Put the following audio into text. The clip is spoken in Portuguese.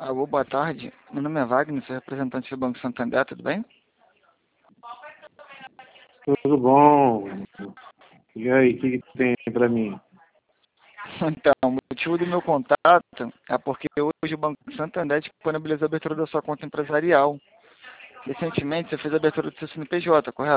Alô, boa tarde. Meu nome é Wagner, sou representante do Banco Santander, tudo bem? Tudo bom? E aí, o que tem para mim? Então, o motivo do meu contato é porque hoje o Banco Santander disponibilizou a abertura da sua conta empresarial. Recentemente, você fez a abertura do seu CNPJ, correto?